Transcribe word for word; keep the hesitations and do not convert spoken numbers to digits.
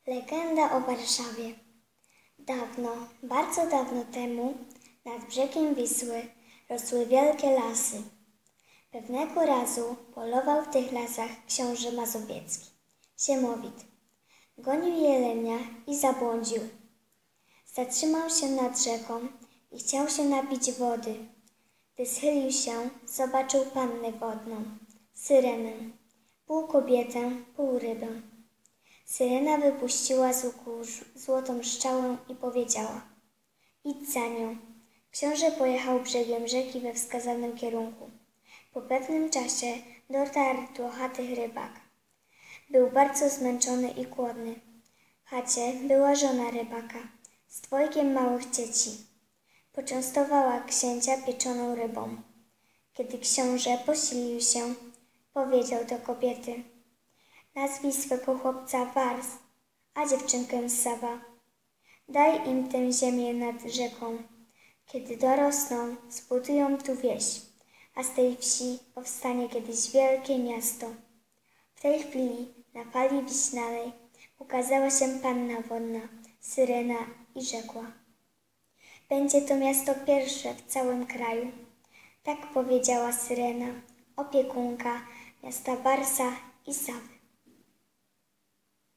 Legenda o Warszawie. Dawno, bardzo dawno temu, nad brzegiem Wisły rosły wielkie lasy. Pewnego razu polował w tych lasach książę mazowiecki, Siemowit. Gonił jelenia i zabłądził. Zatrzymał się nad rzeką i chciał się napić wody. Gdy schylił się, zobaczył pannę wodną, Syrenę, pół kobietę, pół rybę. Syrena wypuściła z łuku złotą szczałę i powiedziała: idź za nią. Książę pojechał brzegiem rzeki we wskazanym kierunku. Po pewnym czasie dotarł do chaty rybaka. Był bardzo zmęczony i głodny. W chacie była żona rybaka z dwojgiem małych dzieci. Poczęstowała księcia pieczoną rybą. Kiedy książę posilił się, powiedział do kobiety: nazwij swego chłopca Wars, a dziewczynkę Sawa. Daj im tę ziemię nad rzeką. Kiedy dorosną, zbudują tu wieś, a z tej wsi powstanie kiedyś wielkie miasto. W tej chwili na fali wiślanej ukazała się panna wodna, Syrena, i rzekła: będzie to miasto pierwsze w całym kraju. Tak powiedziała Syrena, opiekunka miasta Warsa i Sawy.